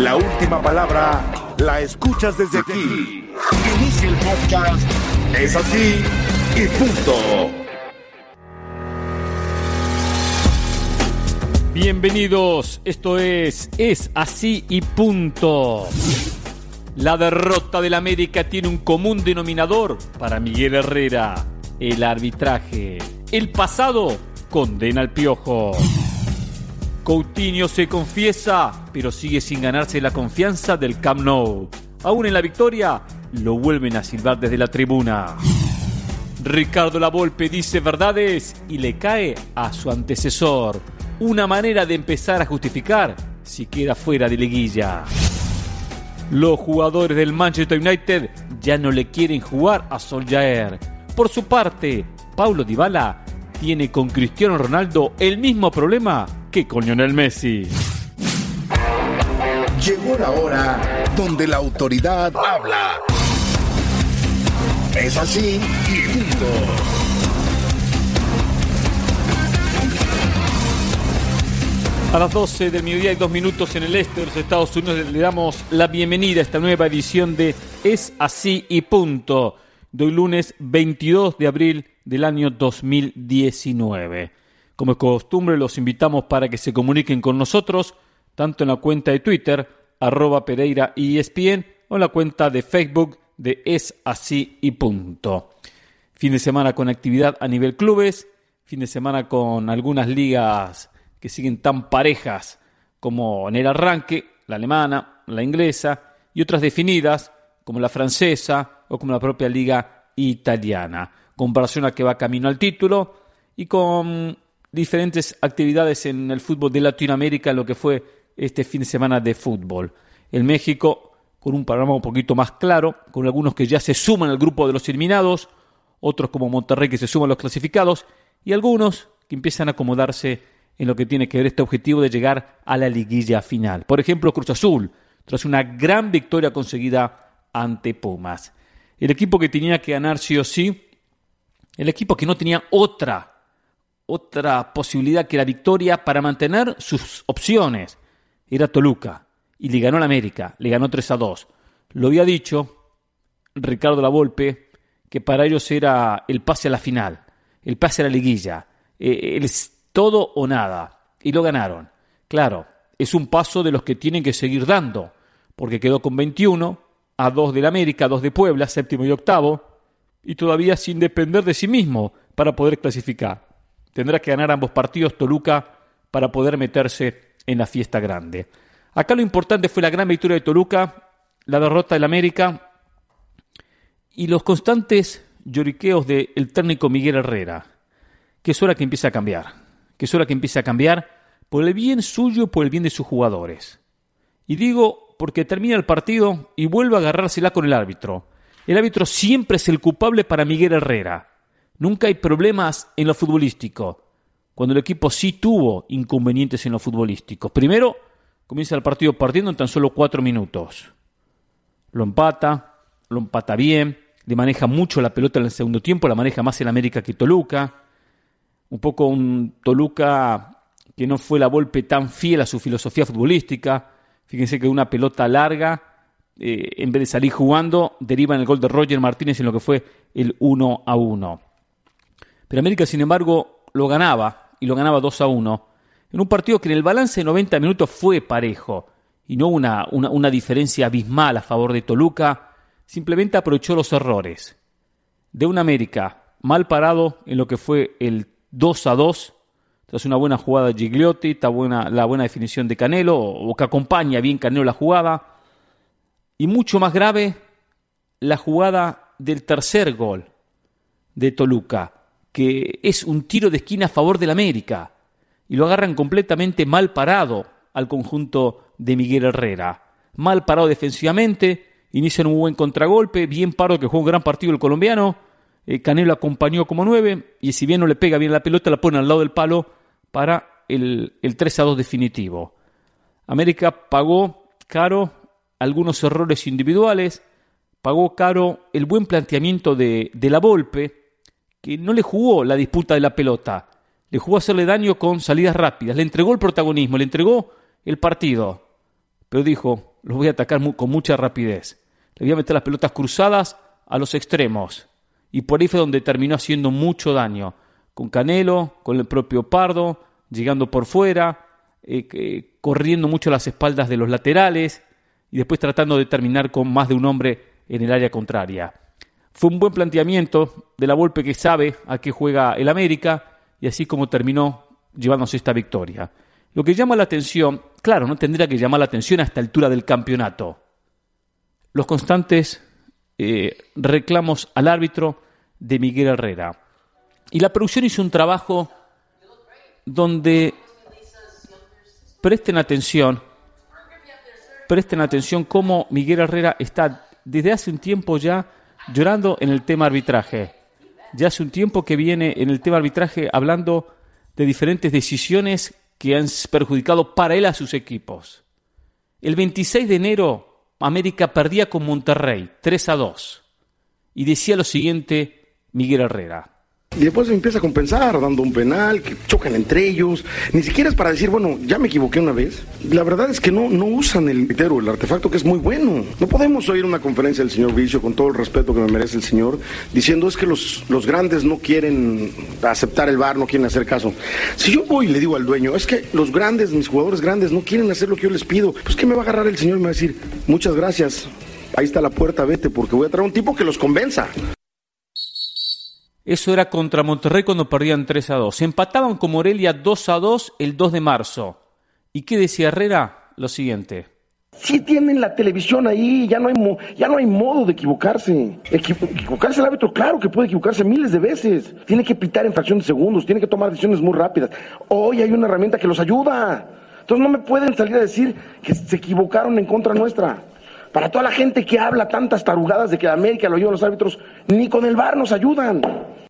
La última palabra la escuchas desde aquí. Inicia el podcast. Es así y punto. Bienvenidos, esto es así y punto. La derrota del América tiene un común denominador para Miguel Herrera: el arbitraje. El pasado condena al Piojo. Coutinho se confiesa, pero sigue sin ganarse la confianza del Camp Nou. Aún en la victoria, lo vuelven a silbar desde la tribuna. Ricardo Lavolpe dice verdades y le cae a su antecesor. Una manera de empezar a justificar si queda fuera de liguilla. Los jugadores del Manchester United ya no le quieren jugar a Solskjaer. Por su parte, Paulo Dybala tiene con Cristiano Ronaldo el mismo problema que con Lionel Messi. Llegó la hora donde la autoridad habla. Es así y punto. A las 12 del mediodía y 2 minutos en el este de los Estados Unidos le damos la bienvenida a esta nueva edición de Es Así y Punto, de hoy lunes 22 de abril del año 2019. Como es costumbre, los invitamos para que se comuniquen con nosotros, tanto en la cuenta de Twitter, @PereiraESPN, o en la cuenta de Facebook de Es Así y Punto. Fin de semana con actividad a nivel clubes, fin de semana con algunas ligas que siguen tan parejas como en el arranque, la alemana, la inglesa, y otras definidas como la francesa o como la propia liga italiana, con Barcelona que va camino al título y con diferentes actividades en el fútbol de Latinoamérica, lo que fue este fin de semana de fútbol. En México, con un panorama un poquito más claro, con algunos que ya se suman al grupo de los eliminados, otros como Monterrey que se suman a los clasificados, y algunos que empiezan a acomodarse en lo que tiene que ver este objetivo de llegar a la liguilla final. Por ejemplo, Cruz Azul, tras una gran victoria conseguida ante Pumas. El equipo que tenía que ganar sí o sí, el equipo que no tenía otra posibilidad que la victoria para mantener sus opciones, era Toluca, y le ganó al América, le ganó 3-2. Lo había dicho Ricardo Lavolpe, que para ellos era el pase a la final, el pase a la liguilla, todo o nada, y lo ganaron. Claro, es un paso de los que tienen que seguir dando, porque quedó con 21, a 2 del América, 2 de Puebla, séptimo y octavo, y todavía sin depender de sí mismo para poder clasificar. Tendrá que ganar ambos partidos Toluca para poder meterse en la fiesta grande. Acá lo importante fue la gran victoria de Toluca, la derrota del América y los constantes lloriqueos del técnico Miguel Herrera, que es hora que empiece a cambiar. Que es hora que empiece a cambiar por el bien suyo y por el bien de sus jugadores. Y digo porque termina el partido y vuelve a agarrársela con el árbitro. El árbitro siempre es el culpable para Miguel Herrera. Nunca hay problemas en lo futbolístico, cuando el equipo sí tuvo inconvenientes en lo futbolístico. Primero, comienza el partido partiendo en tan solo 4 minutos. Lo empata bien, le maneja mucho la pelota en el segundo tiempo, la maneja más el América que Toluca. Un poco un Toluca que no fue Lavolpe tan fiel a su filosofía futbolística. Fíjense que una pelota larga, en vez de salir jugando, deriva en el gol de Roger Martínez en lo que fue el 1-1. Pero América, sin embargo, lo ganaba, y lo ganaba 2-1, en un partido que en el balance de 90 minutos fue parejo, y no una diferencia abismal a favor de Toluca. Simplemente aprovechó los errores de un América mal parado en lo que fue el 2-2, tras una buena jugada de Gigliotti, la buena definición de Canelo, o que acompaña bien Canelo la jugada, y mucho más grave, la jugada del tercer gol de Toluca, que es un tiro de esquina a favor del América, y lo agarran completamente mal parado al conjunto de Miguel Herrera. Mal parado defensivamente, inician un buen contragolpe, bien paro que jugó un gran partido el colombiano. Canelo acompañó como 9, y si bien no le pega bien la pelota, la pone al lado del palo para el 3-2 definitivo. América pagó caro algunos errores individuales, pagó caro el buen planteamiento de Lavolpe, que no le jugó la disputa de la pelota, le jugó a hacerle daño con salidas rápidas, le entregó el protagonismo, le entregó el partido, pero dijo, los voy a atacar con mucha rapidez. Le voy a meter las pelotas cruzadas a los extremos. Y por ahí fue donde terminó haciendo mucho daño. Con Canelo, con el propio Pardo, llegando por fuera, corriendo mucho a las espaldas de los laterales y después tratando de terminar con más de un hombre en el área contraria. Fue un buen planteamiento de la Volpe, que sabe a qué juega el América, y así como terminó llevándose esta victoria. Lo que llama la atención, claro, no tendría que llamar la atención a esta altura del campeonato, los constantes reclamos al árbitro de Miguel Herrera. Y la producción hizo un trabajo donde presten atención cómo Miguel Herrera está desde hace un tiempo ya llorando en el tema arbitraje. Ya hace un tiempo que viene en el tema arbitraje hablando de diferentes decisiones que han perjudicado para él a sus equipos. El 26 de enero, América perdía con Monterrey 3-2. Y decía lo siguiente Miguel Herrera. Y después se empieza a compensar, dando un penal, que chocan entre ellos. Ni siquiera es para decir, bueno, ya me equivoqué una vez. La verdad es que no usan el artefacto, que es muy bueno. No podemos oír una conferencia del señor Bricio, con todo el respeto que me merece el señor, diciendo es que los grandes no quieren aceptar el VAR, no quieren hacer caso. Si yo voy y le digo al dueño, es que los grandes, mis jugadores grandes, no quieren hacer lo que yo les pido, pues ¿qué me va a agarrar el señor y me va a decir, muchas gracias, ahí está la puerta, vete, porque voy a traer un tipo que los convenza? Eso era contra Monterrey cuando perdían 3-2. Empataban con Morelia 2-2 el 2 de marzo. ¿Y qué decía Herrera? Lo siguiente. Sí tienen la televisión ahí, ya no hay modo de equivocarse. Equivocarse el árbitro, claro que puede equivocarse miles de veces. Tiene que pitar en fracción de segundos, tiene que tomar decisiones muy rápidas. Hoy hay una herramienta que los ayuda. Entonces no me pueden salir a decir que se equivocaron en contra nuestra. Para toda la gente que habla tantas tarugadas de que América lo ayudan los árbitros, ni con el VAR nos ayudan.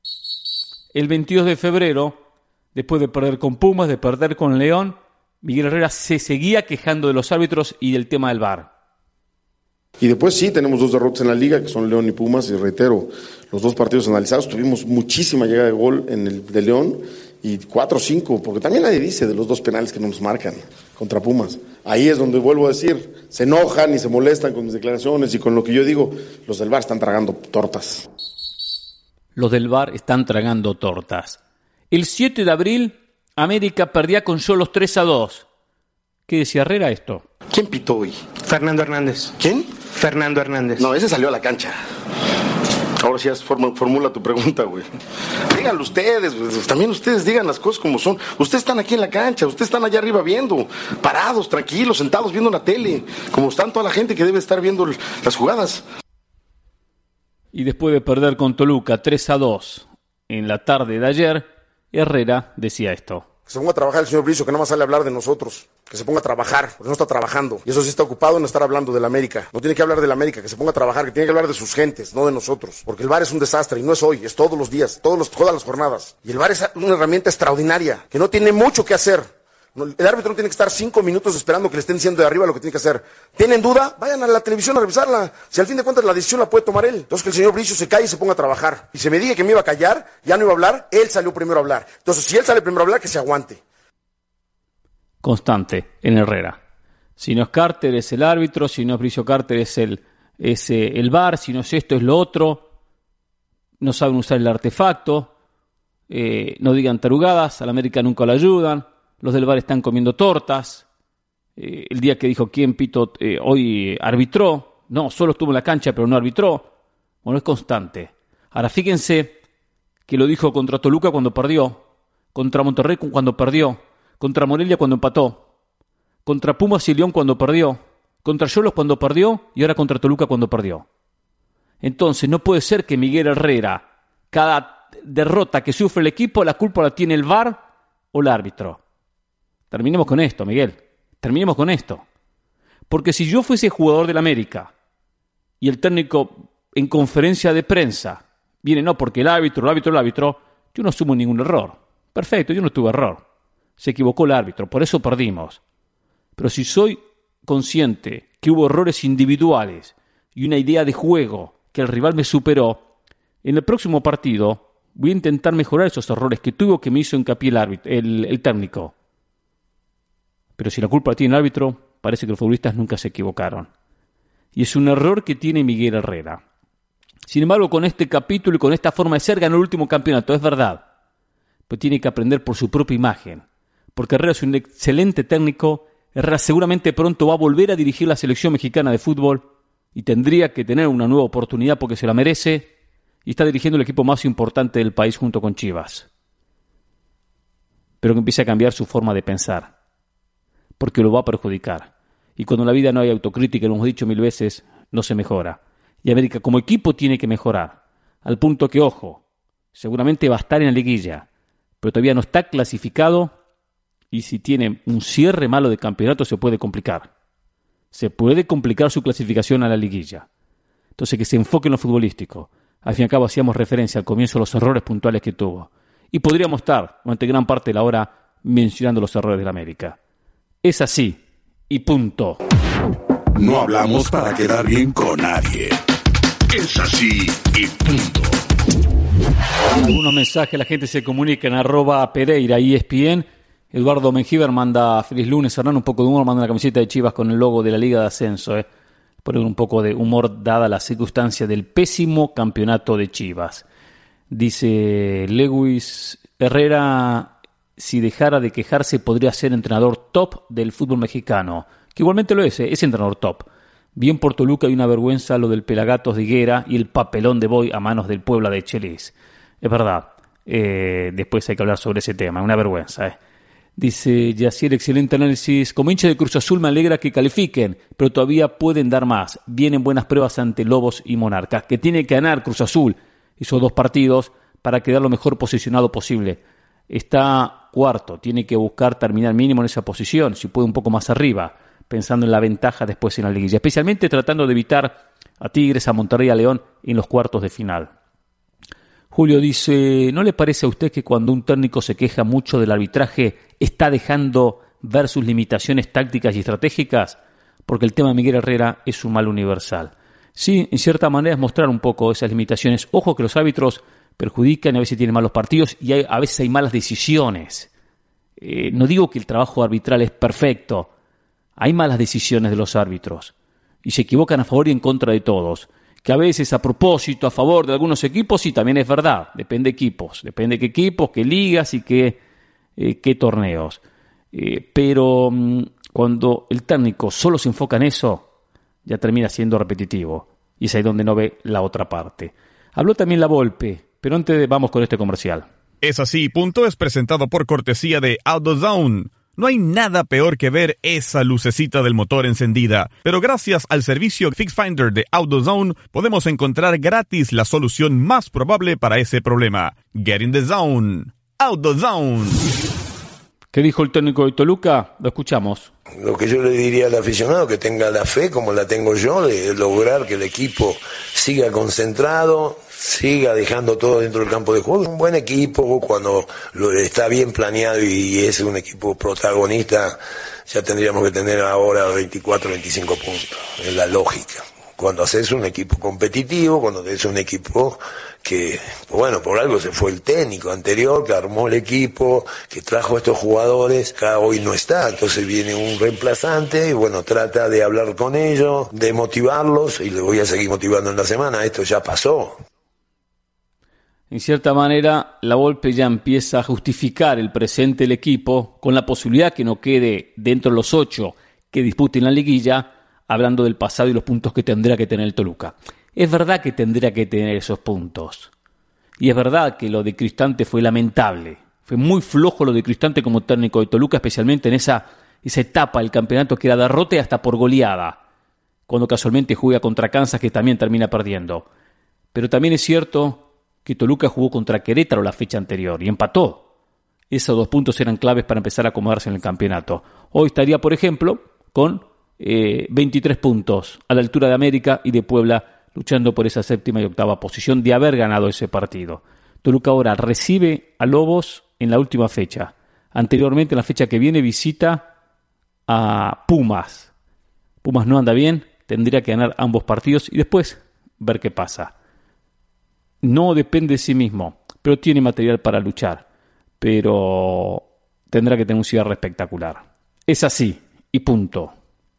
El 22 de febrero, después de perder con Pumas, de perder con León, Miguel Herrera se seguía quejando de los árbitros y del tema del VAR. Y después sí, tenemos 2 derrotas en la liga, que son León y Pumas, y reitero, los 2 partidos analizados, tuvimos muchísima llegada de gol en el de León, y 4 o 5, porque también nadie dice de los 2 penales que no nos marcan contra Pumas. Ahí es donde vuelvo a decir, se enojan y se molestan con mis declaraciones y con lo que yo digo. Los del VAR están tragando tortas. Los del VAR están tragando tortas. El 7 de abril, América perdía con Xolos 3-2. ¿Qué decía Herrera esto? ¿Quién pitó hoy? Fernando Hernández. ¿Quién? Fernando Hernández. No, ese salió a la cancha. Ahora sí, formula tu pregunta, güey. Díganlo ustedes, pues, también ustedes digan las cosas como son. Ustedes están aquí en la cancha, ustedes están allá arriba viendo, parados, tranquilos, sentados, viendo la tele, como están toda la gente que debe estar viendo las jugadas. Y después de perder con Toluca 3-2 en la tarde de ayer, Herrera decía esto. Que se ponga a trabajar el señor Bricio, que no más sale a hablar de nosotros. Que se ponga a trabajar, porque no está trabajando. Y eso sí está ocupado en estar hablando del América. No tiene que hablar del América, que se ponga a trabajar, que tiene que hablar de sus gentes, no de nosotros. Porque el VAR es un desastre y no es hoy, es todos los días, todas las jornadas. Y el VAR es una herramienta extraordinaria, que no tiene mucho que hacer. El árbitro no tiene que estar 5 minutos esperando que le estén diciendo de arriba lo que tiene que hacer. ¿Tienen duda? Vayan a la televisión a revisarla. Si al fin de cuentas la decisión la puede tomar él. Entonces que el señor Bricio se calle y se ponga a trabajar. Y se me diga que me iba a callar, ya no iba a hablar, él salió primero a hablar. Entonces si él sale primero a hablar, que se aguante. Constante en Herrera. Si no es Carter es el árbitro, si no es Bricio Carter es el VAR, si no es esto es lo otro. No saben usar el artefacto. No digan tarugadas, al América nunca lo ayudan. Los del VAR están comiendo tortas. El día que dijo quién pito hoy arbitró. No, solo estuvo en la cancha pero no arbitró. Bueno, es constante. Ahora fíjense que lo dijo contra Toluca cuando perdió. Contra Monterrey cuando perdió. Contra Morelia cuando empató, contra Pumas y León cuando perdió, contra Xolos cuando perdió y ahora contra Toluca cuando perdió. Entonces no puede ser que Miguel Herrera, cada derrota que sufre el equipo, la culpa la tiene el VAR o el árbitro. Terminemos con esto, Miguel, terminemos con esto. Porque si yo fuese jugador del América y el técnico en conferencia de prensa viene, no, porque el árbitro, yo no asumo ningún error. Perfecto, yo no tuve error. Se equivocó el árbitro, por eso perdimos. Pero si soy consciente que hubo errores individuales y una idea de juego que el rival me superó, en el próximo partido voy a intentar mejorar esos errores que me hizo hincapié el técnico. Pero si la culpa la tiene el árbitro, parece que los futbolistas nunca se equivocaron. Y es un error que tiene Miguel Herrera. Sin embargo, con este capítulo y con esta forma de ser, ganó el último campeonato, es verdad. Pero tiene que aprender por su propia imagen. Porque Herrera es un excelente técnico. Herrera seguramente pronto va a volver a dirigir la selección mexicana de fútbol y tendría que tener una nueva oportunidad porque se la merece. Y está dirigiendo el equipo más importante del país junto con Chivas. Pero que empiece a cambiar su forma de pensar. Porque lo va a perjudicar. Y cuando en la vida no hay autocrítica, lo hemos dicho 1000 veces, no se mejora. Y América como equipo tiene que mejorar. Al punto que, ojo, seguramente va a estar en la liguilla, pero todavía no está clasificado y si tiene un cierre malo de campeonato se puede complicar. Se puede complicar su clasificación a la liguilla. Entonces que se enfoque en lo futbolístico. Al fin y al cabo hacíamos referencia al comienzo a los errores puntuales que tuvo. Y podríamos estar, durante gran parte de la hora, mencionando los errores de la América. Es así. Y punto. No hablamos para quedar bien con nadie. Es así y punto. Algunos mensajes, la gente se comunica en @Pereira ESPN. Eduardo Mengíbar manda feliz lunes, Hernán, un poco de humor, manda una camiseta de Chivas con el logo de la Liga de Ascenso. Poner un poco de humor dada la circunstancia del pésimo campeonato de Chivas. Dice Lewis Herrera, si dejara de quejarse podría ser entrenador top del fútbol mexicano, que igualmente lo es entrenador top. Bien por Toluca y una vergüenza lo del Pelagatos de Higuera y el papelón de Boy a manos del Puebla de Chelis. Es verdad, después hay que hablar sobre ese tema, una vergüenza. Dice Yacier, excelente análisis. Como hincha de Cruz Azul me alegra que califiquen, pero todavía pueden dar más. Vienen buenas pruebas ante Lobos y Monarcas, que tiene que ganar Cruz Azul. Hizo 2 partidos para quedar lo mejor posicionado posible. Está cuarto, tiene que buscar terminar mínimo en esa posición, si puede un poco más arriba, pensando en la ventaja después en la liguilla, especialmente tratando de evitar a Tigres, a Monterrey, a León en los cuartos de final. Julio dice, ¿no le parece a usted que cuando un técnico se queja mucho del arbitraje está dejando ver sus limitaciones tácticas y estratégicas? Porque el tema de Miguel Herrera es un mal universal. Sí, en cierta manera es mostrar un poco esas limitaciones. Ojo que los árbitros perjudican, a veces tienen malos partidos y a veces hay malas decisiones. No digo que el trabajo arbitral es perfecto. Hay malas decisiones de los árbitros y se equivocan a favor y en contra de todos. Que a veces a propósito, a favor de algunos equipos, sí, también es verdad. Depende de equipos, depende de qué equipos, qué ligas y qué torneos. Pero cuando el técnico solo se enfoca en eso, ya termina siendo repetitivo. Y es ahí donde no ve la otra parte. Habló también la Volpe. Pero antes vamos con este comercial. Es así, punto es presentado por cortesía de AutoZone. No hay nada peor que ver esa lucecita del motor encendida, pero gracias al servicio Fix Finder de AutoZone podemos encontrar gratis la solución más probable para ese problema. Get in the zone. AutoZone. ¿Qué dijo el técnico de Toluca? Lo escuchamos. Lo que yo le diría al aficionado, que tenga la fe, como la tengo yo, de lograr que el equipo siga concentrado, siga dejando todo dentro del campo de juego. Un buen equipo, cuando está bien planeado y es un equipo protagonista, ya tendríamos que tener ahora 24, 25 puntos. Es la lógica. Cuando haces un equipo competitivo, cuando haces un equipo que, bueno, por algo se fue el técnico anterior, que armó el equipo, que trajo a estos jugadores, acá hoy no está, entonces viene un reemplazante y bueno, trata de hablar con ellos, de motivarlos y les voy a seguir motivando en la semana, esto ya pasó. En cierta manera, la Volpe ya empieza a justificar el presente del equipo con la posibilidad que no quede dentro de los 8 que disputen la liguilla, hablando del pasado y los puntos que tendrá que tener el Toluca. Es verdad que tendría que tener esos puntos. Y es verdad que lo de Cristante fue lamentable. Fue muy flojo lo de Cristante como técnico de Toluca, especialmente en esa etapa del campeonato que era derrota hasta por goleada, cuando casualmente juega contra Kansas, que también termina perdiendo. Pero también es cierto que Toluca jugó contra Querétaro la fecha anterior y empató. Esos 2 puntos eran claves para empezar a acomodarse en el campeonato. Hoy estaría, por ejemplo, con 23 puntos a la altura de América y de Puebla, luchando por esa 7ª y 8ª posición de haber ganado ese partido. Toluca ahora recibe a Lobos en la última fecha. Anteriormente, en la fecha que viene, visita a Pumas. Pumas no anda bien, tendría que ganar ambos partidos y después ver qué pasa. No depende de sí mismo, pero tiene material para luchar. Pero tendrá que tener un cierre espectacular. Es así y punto.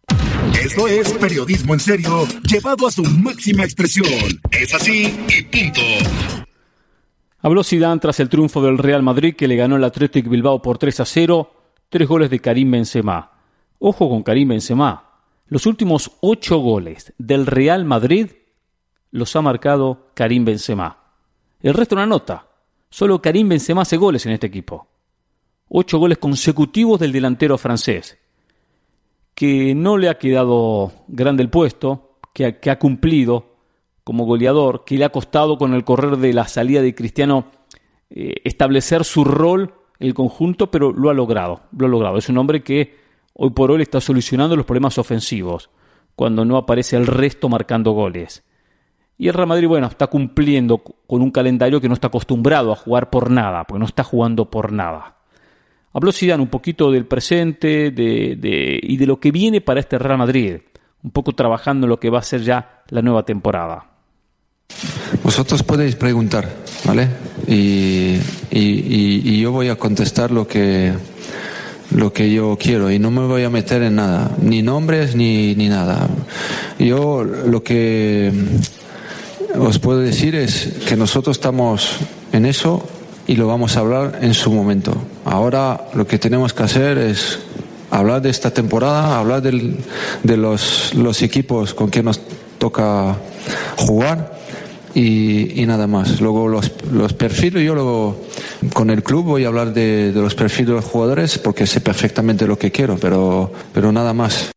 Esto es periodismo en serio, llevado a su máxima expresión. Es así y punto. Habló Zidane tras el triunfo del Real Madrid, que le ganó al Athletic Bilbao por 3-0, 3 goles de Karim Benzema. Ojo con Karim Benzema. Los últimos 8 goles del Real Madrid los ha marcado Karim Benzema. El resto no anota. Solo Karim Benzema hace goles en este equipo. 8 goles consecutivos del delantero francés, que no le ha quedado grande el puesto, que ha cumplido como goleador, que le ha costado con el correr de la salida de Cristiano establecer su rol en el conjunto, pero lo ha logrado. Es un hombre que hoy por hoy está solucionando los problemas ofensivos, cuando no aparece el resto marcando goles. Y el Real Madrid, está cumpliendo con un calendario que no está acostumbrado a jugar por nada, porque no está jugando por nada. Habló Zidane un poquito del presente y de lo que viene para este Real Madrid, un poco trabajando en lo que va a ser ya la nueva temporada. Vosotros podéis preguntar, ¿vale? Y yo voy a contestar lo que yo quiero, y no me voy a meter en nada, ni nombres ni nada. Yo lo que os puedo decir es que nosotros estamos en eso y lo vamos a hablar en su momento. Ahora lo que tenemos que hacer es hablar de esta temporada, hablar de los equipos con que nos toca jugar y nada más. Luego los perfiles, yo luego con el club voy a hablar de los perfiles de los jugadores, porque sé perfectamente lo que quiero, pero nada más.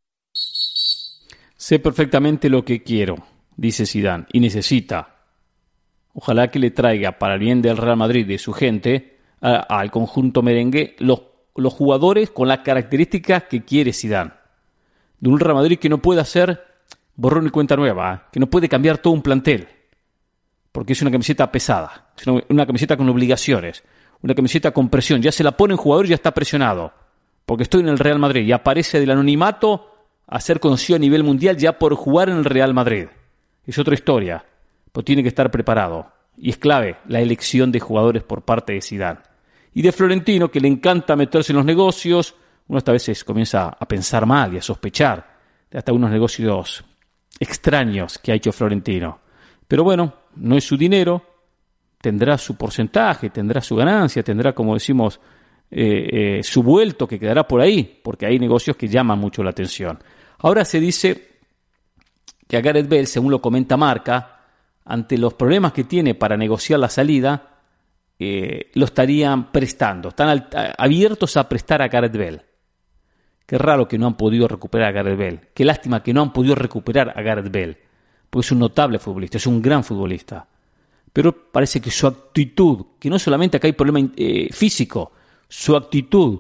Sé perfectamente lo que quiero, dice Zidane, y necesita. Ojalá que le traiga, para el bien del Real Madrid y de su gente, al conjunto merengue, los jugadores con las características que quiere Zidane. De un Real Madrid que no puede hacer borrón y cuenta nueva, que no puede cambiar todo un plantel, porque es una camiseta pesada, es una camiseta con obligaciones, una camiseta con presión. Ya se la pone un jugador y ya está presionado, porque estoy en el Real Madrid, y aparece del anonimato a ser conocido a nivel mundial ya por jugar en el Real Madrid. Es otra historia, pero tiene que estar preparado, y es clave la elección de jugadores por parte de Zidane. Y de Florentino, que le encanta meterse en los negocios, uno hasta veces comienza a pensar mal y a sospechar de hasta unos negocios extraños que ha hecho Florentino. Pero bueno, no es su dinero, tendrá su porcentaje, tendrá su ganancia, tendrá, como decimos, su vuelto que quedará por ahí, porque hay negocios que llaman mucho la atención. Ahora se dice que a Gareth Bale, según lo comenta Marca, ante los problemas que tiene para negociar la salida, lo estarían prestando, están abiertos a prestar a Gareth Bale. Qué raro que no han podido recuperar a Gareth Bale, qué lástima que no han podido recuperar a Gareth Bale, porque es un notable futbolista, es un gran futbolista, pero parece que su actitud, que no solamente acá hay problema físico, su actitud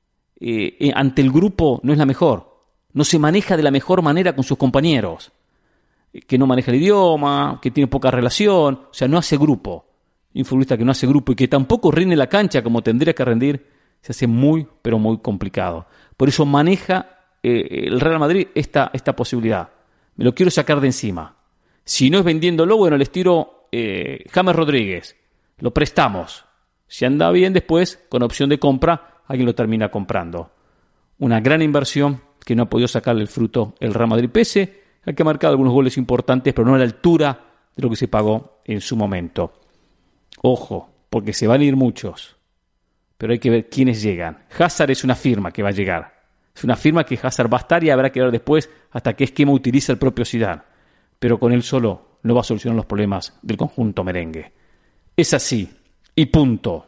ante el grupo no es la mejor, no se maneja de la mejor manera con sus compañeros, que no maneja el idioma, que tiene poca relación, o sea, no hace grupo. Un futbolista que no hace grupo y que tampoco rinde la cancha como tendría que rendir, se hace muy, pero muy complicado. Por eso maneja el Real Madrid esta posibilidad. Me lo quiero sacar de encima. Si no es vendiéndolo, bueno, les tiro James Rodríguez. Lo prestamos. Si anda bien, después, con opción de compra, alguien lo termina comprando. Una gran inversión que no ha podido sacarle el fruto el Real Madrid, pese a que ha marcado algunos goles importantes, pero no a la altura de lo que se pagó en su momento. Ojo, porque se van a ir muchos, pero hay que ver quiénes llegan. Hazard es una firma que va a llegar. Es una firma que Hazard va a estar y habrá que ver después hasta qué esquema utiliza el propio Zidane. Pero con él solo no va a solucionar los problemas del conjunto merengue. Es así, y punto.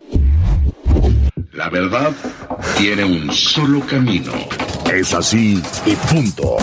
La verdad tiene un solo camino. Es así, y punto.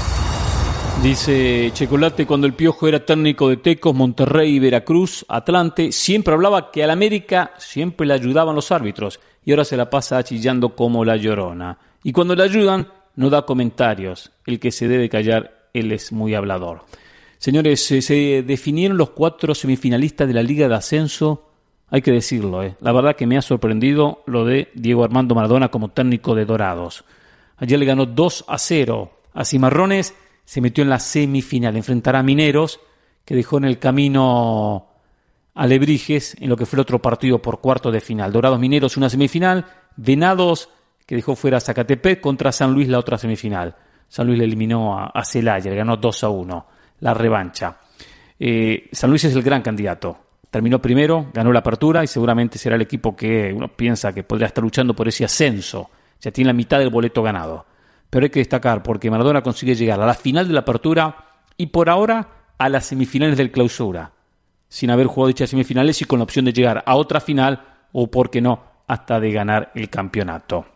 Dice Chocolate, cuando el Piojo era técnico de Tecos, Monterrey, Veracruz, Atlante, siempre hablaba que al América siempre le ayudaban los árbitros y ahora se la pasa chillando como la Llorona. Y cuando le ayudan, no da comentarios. El que se debe callar, él es muy hablador. Señores, se definieron los 4 semifinalistas de la Liga de Ascenso. Hay que decirlo, La verdad que me ha sorprendido lo de Diego Armando Maradona como técnico de Dorados. Ayer le ganó 2-0 a Cimarrones. Se metió en la semifinal, enfrentará a Mineros, que dejó en el camino a Lebrijes en lo que fue el otro partido por cuarto de final. Dorados Mineros una semifinal, Venados, que dejó fuera a Zacatepec, contra San Luis la otra semifinal. San Luis le eliminó a Celaya, le ganó 2-1, la revancha. San Luis es el gran candidato. Terminó primero, ganó la apertura y seguramente será el equipo que uno piensa que podría estar luchando por ese ascenso. Ya tiene la mitad del boleto ganado. Pero hay que destacar porque Maradona consigue llegar a la final de la apertura y por ahora a las semifinales del clausura, sin haber jugado dichas semifinales y con la opción de llegar a otra final o, por qué no, hasta de ganar el campeonato.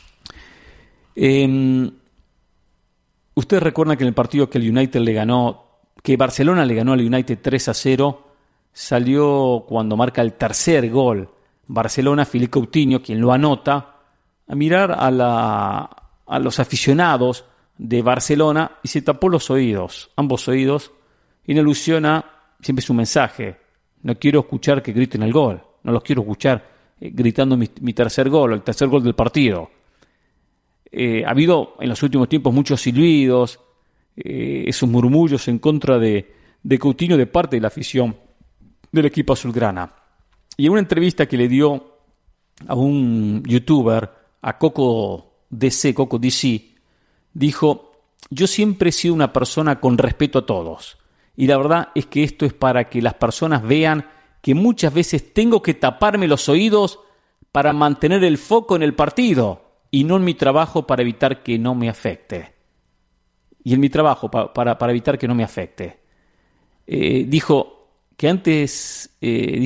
Ustedes recuerdan que en el partido que el United que Barcelona le ganó al United 3-0, salió cuando marca el tercer gol Barcelona, Philippe Coutinho, quien lo anota, a mirar a los aficionados de Barcelona y se tapó los oídos, ambos oídos, en alusión a, siempre es un mensaje, no quiero escuchar que griten el gol, no los quiero escuchar gritando mi tercer gol, el tercer gol del partido. Ha habido en los últimos tiempos muchos silbidos, esos murmullos en contra de Coutinho de parte de la afición del equipo azulgrana. Y en una entrevista que le dio a un youtuber, a Coco DC, dijo: yo siempre he sido una persona con respeto a todos. Y la verdad es que esto es para que las personas vean que muchas veces tengo que taparme los oídos para mantener el foco en el partido y no en mi trabajo para evitar que no me afecte. Y en mi trabajo para evitar que no me afecte. Dijo que antes,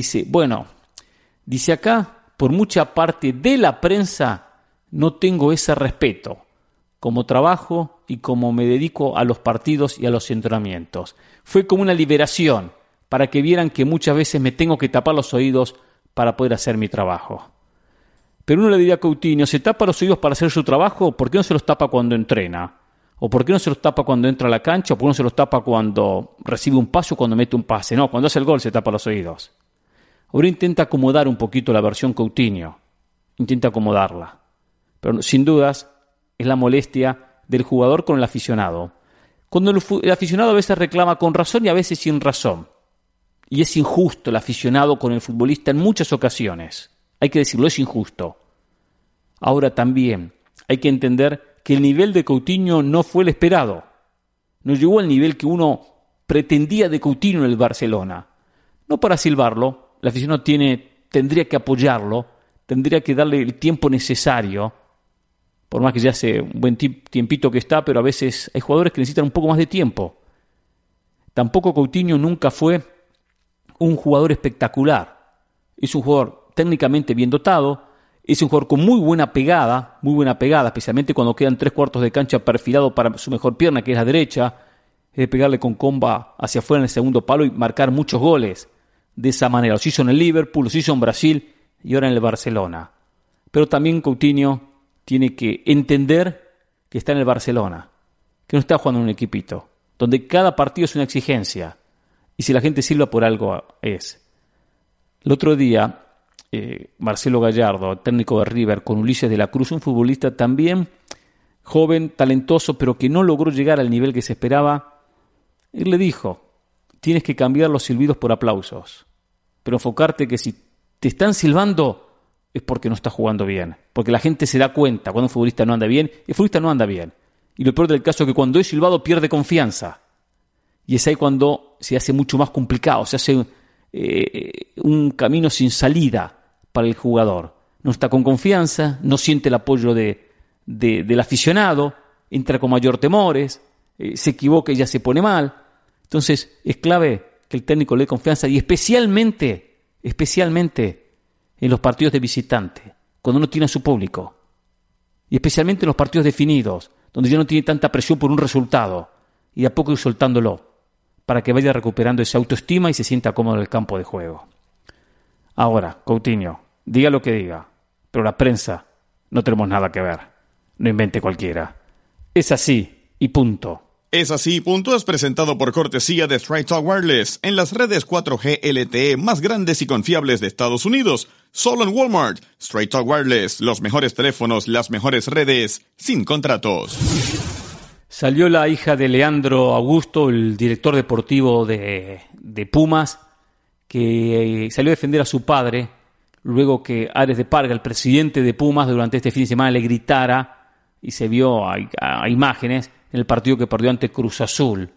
dice acá, por mucha parte de la prensa no tengo ese respeto, como trabajo y como me dedico a los partidos y a los entrenamientos. Fue como una liberación para que vieran que muchas veces me tengo que tapar los oídos para poder hacer mi trabajo. Pero uno le diría a Coutinho, ¿se tapa los oídos para hacer su trabajo? ¿Por qué no se los tapa cuando entrena? ¿O por qué no se los tapa cuando entra a la cancha? ¿O por qué no se los tapa cuando recibe un pase o cuando mete un pase? No, cuando hace el gol se tapa los oídos. Ahora intenta acomodar un poquito la versión Coutinho. Intenta acomodarla. Pero sin dudas es la molestia del jugador con el aficionado. Cuando el aficionado a veces reclama con razón y a veces sin razón. Y es injusto el aficionado con el futbolista en muchas ocasiones. Hay que decirlo, es injusto. Ahora también hay que entender que el nivel de Coutinho no fue el esperado. No llegó al nivel que uno pretendía de Coutinho en el Barcelona. No para silbarlo, el aficionado tendría que apoyarlo, tendría que darle el tiempo necesario, por más que ya hace un buen tiempito que está, pero a veces hay jugadores que necesitan un poco más de tiempo. Tampoco Coutinho nunca fue un jugador espectacular. Es un jugador técnicamente bien dotado, es un jugador con muy buena pegada, especialmente cuando quedan 3/4 de cancha perfilado para su mejor pierna, que es la derecha, es de pegarle con comba hacia afuera en el segundo palo y marcar muchos goles. De esa manera, los hizo en el Liverpool, los hizo en Brasil y ahora en el Barcelona. Pero también Coutinho tiene que entender que está en el Barcelona, que no está jugando en un equipito, donde cada partido es una exigencia, y si la gente silba por algo es. El otro día, Marcelo Gallardo, técnico de River, con Ulises de la Cruz, un futbolista también joven, talentoso, pero que no logró llegar al nivel que se esperaba, él le dijo: tienes que cambiar los silbidos por aplausos, pero enfocarte que si te están silbando es porque no está jugando bien, porque la gente se da cuenta cuando un futbolista no anda bien, el futbolista no anda bien, y lo peor del caso es que cuando es silbado pierde confianza, y es ahí cuando se hace mucho más complicado, se hace un camino sin salida para el jugador. No está con confianza, no siente el apoyo del aficionado, entra con mayor temores, se equivoca y ya se pone mal. Entonces es clave que el técnico le dé confianza, y especialmente en los partidos de visitante, cuando no tiene a su público, y especialmente en los partidos definidos, donde ya no tiene tanta presión por un resultado, y a poco ir soltándolo, para que vaya recuperando esa autoestima y se sienta cómodo en el campo de juego. Ahora, Coutinho, diga lo que diga, pero la prensa no tenemos nada que ver. No invente cualquiera. Es así y punto. Es así y punto es presentado por cortesía de Straight Talk Wireless en las redes 4G LTE más grandes y confiables de Estados Unidos. Solo en Walmart. Straight Talk Wireless, los mejores teléfonos, las mejores redes, sin contratos. Salió la hija de Leandro Augusto, el director deportivo de Pumas, que salió a defender a su padre, luego que Ares de Parga, el presidente de Pumas, durante este fin de semana le gritara, y se vio a imágenes, en el partido que perdió ante Cruz Azul,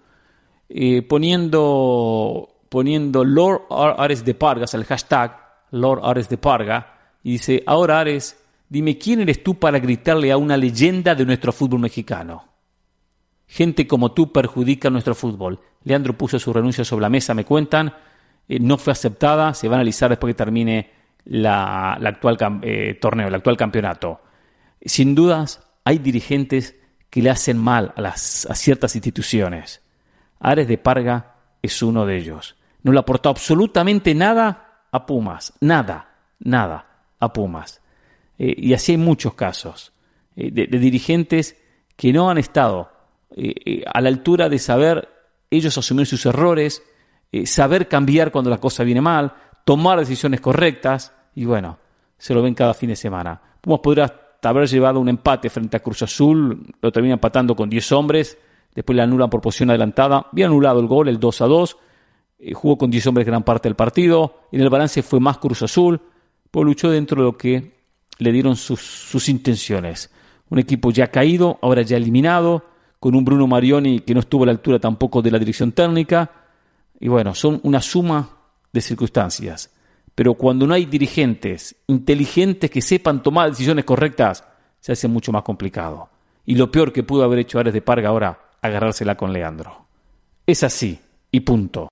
poniendo Lord Ares de Pargas, el hashtag Lord Ares de Parga, y dice: ahora Ares, dime quién eres tú para gritarle a una leyenda de nuestro fútbol mexicano. Gente como tú perjudica nuestro fútbol. Leandro puso su renuncia sobre la mesa, me cuentan, no fue aceptada, se va a analizar después que termine la actual torneo, el actual campeonato. Sin dudas, hay dirigentes que le hacen mal a ciertas instituciones. Ares de Parga es uno de ellos. No le aportó absolutamente nada a Pumas, nada a Pumas. Y así hay muchos casos de dirigentes que no han estado a la altura de saber ellos asumir sus errores, saber cambiar cuando la cosa viene mal, tomar decisiones correctas, y bueno, se lo ven cada fin de semana. Pumas podrá haber llevado un empate frente a Cruz Azul, lo termina empatando con 10 hombres, después le anulan por posición adelantada, bien anulado el gol, el 2-2, jugó con 10 hombres gran parte del partido, en el balance fue más Cruz Azul, pues luchó dentro de lo que le dieron sus intenciones. Un equipo ya caído, ahora ya eliminado, con un Bruno Marioni que no estuvo a la altura tampoco de la dirección técnica, y bueno, son una suma de circunstancias. Pero cuando no hay dirigentes inteligentes que sepan tomar decisiones correctas, se hace mucho más complicado. Y lo peor que pudo haber hecho Ares de Parga ahora, agarrársela con Leandro. Es así, y punto.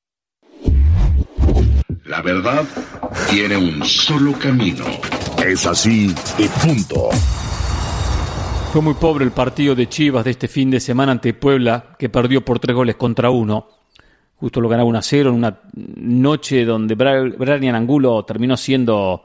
La verdad tiene un solo camino. Es así, y punto. Fue muy pobre el partido de Chivas de este fin de semana ante Puebla, que perdió por 3-1. Justo lo ganaba 1-0 en una noche donde Brian Angulo terminó siendo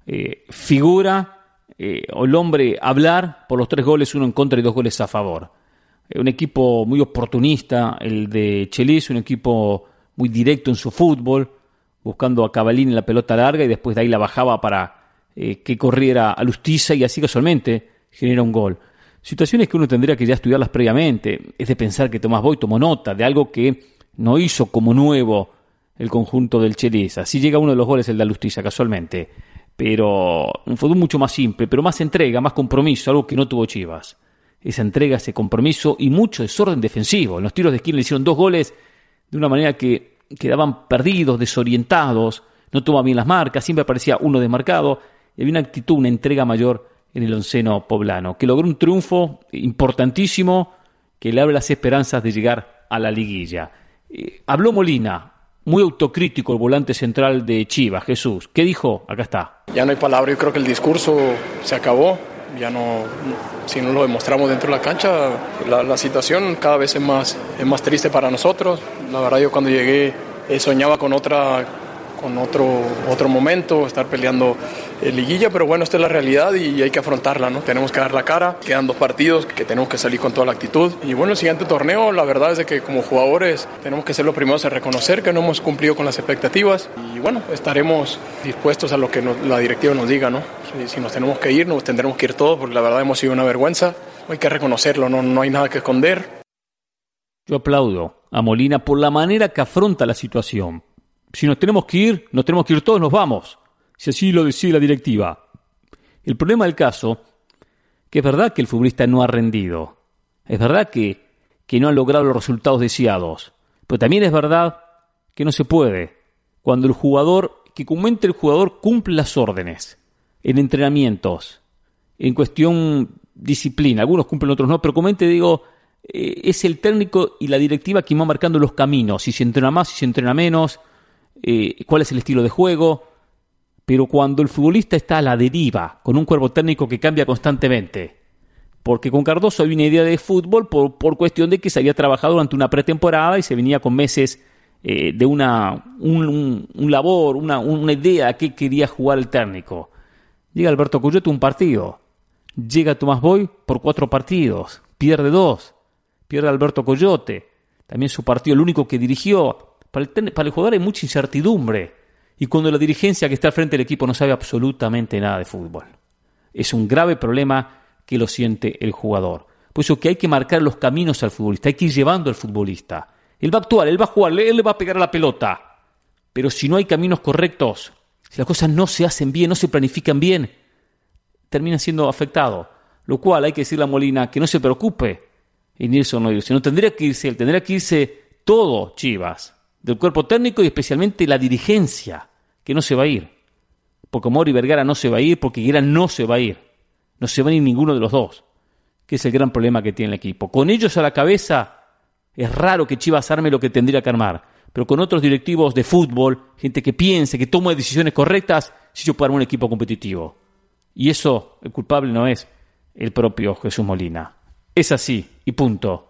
figura, o el hombre a hablar por los 3 goles, 1 en contra y 2 goles a favor. Un equipo muy oportunista, el de Chelis, un equipo muy directo en su fútbol, buscando a Cavallini en la pelota larga y después de ahí la bajaba para que corriera a Lustiza y así casualmente genera un gol. Situaciones que uno tendría que ya estudiarlas previamente, es de pensar que Tomás Boy tomó nota de algo que no hizo como nuevo el conjunto del Chelis. Así llega uno de los goles, el de Lustiza, casualmente. Pero un fútbol mucho más simple, pero más entrega, más compromiso, algo que no tuvo Chivas. Esa entrega, ese compromiso y mucho desorden defensivo. En los tiros de esquina le hicieron 2 goles de una manera que quedaban perdidos, desorientados, no tomaban bien las marcas, siempre aparecía uno desmarcado, y había una actitud, una entrega mayor en el onceno poblano, que logró un triunfo importantísimo que le abre las esperanzas de llegar a la liguilla. Habló Molina, muy autocrítico, el volante central de Chivas, Jesús. ¿Qué dijo? Acá está. Ya no hay palabra, yo creo que el discurso se acabó. Ya no, si no lo demostramos dentro de la cancha, la situación cada vez es más triste para nosotros. La verdad, yo cuando llegué soñaba con otro momento, estar peleando liguilla, pero bueno, esta es la realidad y hay que afrontarla, ¿no? Tenemos que dar la cara, quedan 2 partidos que tenemos que salir con toda la actitud. Y bueno, el siguiente torneo, la verdad es de que como jugadores tenemos que ser los primeros en reconocer que no hemos cumplido con las expectativas y bueno, estaremos dispuestos a lo que la directiva nos diga, ¿no? Si nos tenemos que ir, nos tendremos que ir todos, porque la verdad hemos sido una vergüenza, hay que reconocerlo, no hay nada que esconder. Yo aplaudo a Molina por la manera que afronta la situación. Si nos tenemos que ir todos, nos vamos, si así lo decide la directiva. El problema del caso, que es verdad que el futbolista no ha rendido, es verdad que no ha logrado los resultados deseados, pero también es verdad que no se puede, cuando el jugador cumple las órdenes, en entrenamientos, en cuestión disciplina, algunos cumplen, otros no, pero es el técnico y la directiva quien va marcando los caminos, si se entrena más, si se entrena menos, cuál es el estilo de juego, pero cuando el futbolista está a la deriva, con un cuerpo técnico que cambia constantemente, porque con Cardoso había una idea de fútbol por cuestión de que se había trabajado durante una pretemporada y se venía con meses de una idea a qué quería jugar el técnico. Llega Alberto Coyote un partido, llega Tomás Boy por 4 partidos, pierde 2, pierde Alberto Coyote, también su partido, el único que dirigió. Para el jugador hay mucha incertidumbre y cuando la dirigencia que está al frente del equipo no sabe absolutamente nada de fútbol. Es un grave problema que lo siente el jugador. Por eso que hay que marcar los caminos al futbolista, hay que ir llevando al futbolista. Él va a actuar, él va a jugar, él le va a pegar a la pelota. Pero si no hay caminos correctos, si las cosas no se hacen bien, no se planifican bien, termina siendo afectado. Lo cual hay que decirle a Molina que no se preocupe, en irse o no irse. No tendría que irse él, tendría que irse todo Chivas, del cuerpo técnico y especialmente la dirigencia, que no se va a ir. Porque Mauri Vergara no se va a ir, porque Higuera no se va a ir. No se va a ir ninguno de los dos, que es el gran problema que tiene el equipo. Con ellos a la cabeza, es raro que Chivas arme lo que tendría que armar. Pero con otros directivos de fútbol, gente que piense, que tome decisiones correctas, sí se puede armar un equipo competitivo. Y eso, el culpable no es el propio Jesús Molina. Es así, y punto.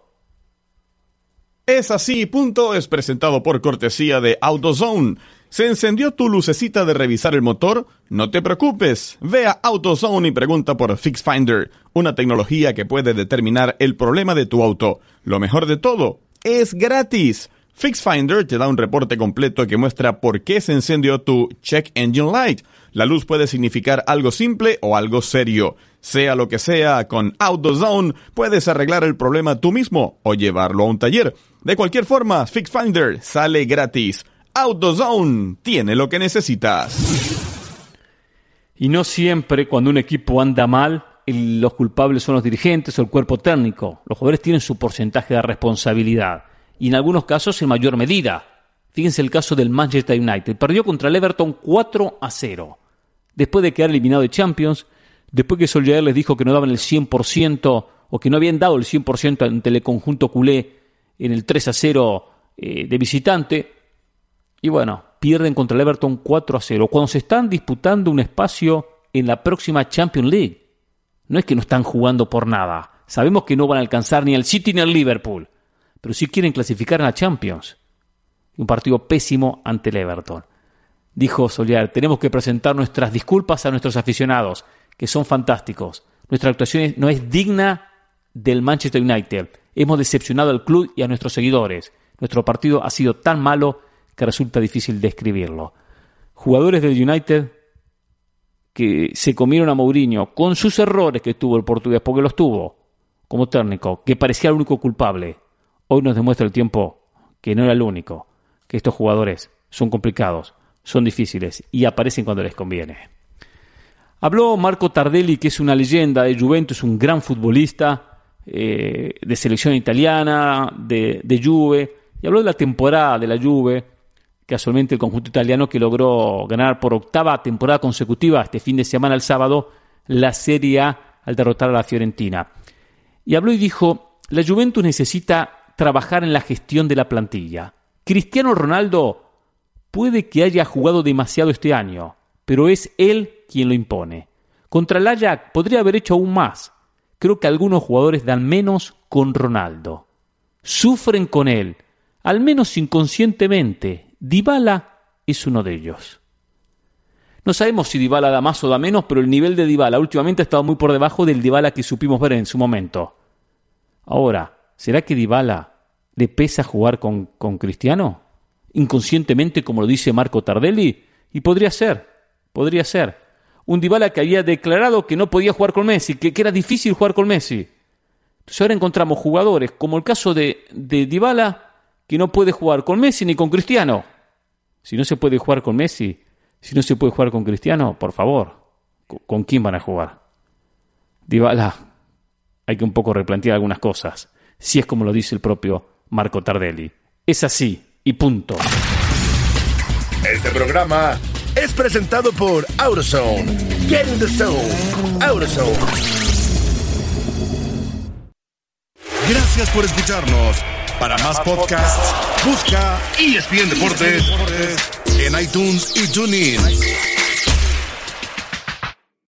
Es así, y punto, es presentado por cortesía de AutoZone. ¿Se encendió tu lucecita de revisar el motor? No te preocupes. Ve a AutoZone y pregunta por FixFinder, una tecnología que puede determinar el problema de tu auto. Lo mejor de todo, es gratis. FixFinder te da un reporte completo que muestra por qué se encendió tu Check Engine Light. La luz puede significar algo simple o algo serio. Sea lo que sea, con AutoZone puedes arreglar el problema tú mismo o llevarlo a un taller. De cualquier forma, FixFinder sale gratis. AutoZone tiene lo que necesitas. Y no siempre cuando un equipo anda mal, los culpables son los dirigentes o el cuerpo técnico. Los jugadores tienen su porcentaje de responsabilidad. Y en algunos casos en mayor medida. Fíjense el caso del Manchester United. Perdió contra el Everton 4-0. Después de quedar eliminado de Champions, después que Solskjaer les dijo que no daban el 100% o que no habían dado el 100% ante el conjunto culé en el 3-0 de visitante. Y bueno, pierden contra el Everton 4-0. Cuando se están disputando un espacio en la próxima Champions League. No es que no están jugando por nada. Sabemos que no van a alcanzar ni al City ni al Liverpool. Pero sí quieren clasificar en la Champions. Un partido pésimo ante el Everton. Dijo Solskjaer, tenemos que presentar nuestras disculpas a nuestros aficionados, que son fantásticos. Nuestra actuación no es digna del Manchester United. Hemos decepcionado al club y a nuestros seguidores. Nuestro partido ha sido tan malo que resulta difícil describirlo. Jugadores del United que se comieron a Mourinho con sus errores que tuvo el portugués, porque los tuvo como técnico, que parecía el único culpable. Hoy nos demuestra el tiempo que no era el único, que estos jugadores son complicados, son difíciles y aparecen cuando les conviene. Habló Marco Tardelli, que es una leyenda de Juventus, un gran futbolista de selección italiana, de Juve, y habló de la temporada de la Juve, casualmente el conjunto italiano que logró ganar por octava temporada consecutiva este fin de semana, el sábado, la Serie A al derrotar a la Fiorentina. Y habló y dijo, la Juventus necesita trabajar en la gestión de la plantilla. Cristiano Ronaldo puede que haya jugado demasiado este año, pero es él quien lo impone. Contra el Ajax podría haber hecho aún más. Creo que algunos jugadores dan menos con Ronaldo. Sufren con él, al menos inconscientemente. Dybala es uno de ellos. No sabemos si Dybala da más o da menos, pero el nivel de Dybala últimamente ha estado muy por debajo del Dybala que supimos ver en su momento. Ahora, ¿será que Dybala le pesa jugar con Cristiano? Inconscientemente, como lo dice Marco Tardelli, y podría ser. Un Dybala que había declarado que no podía jugar con Messi, que era difícil jugar con Messi. Entonces ahora encontramos jugadores, como el caso de Dybala, que no puede jugar con Messi ni con Cristiano. Si no se puede jugar con Messi, si no se puede jugar con Cristiano, por favor, ¿con quién van a jugar? Dybala, hay que un poco replantear algunas cosas, si es como lo dice el propio Marco Tardelli. Es así, y punto. Este programa es presentado por AutoZone. Get in the zone. AutoZone. Gracias por escucharnos. Para más podcasts, busca ESPN Deportes en iTunes y TuneIn.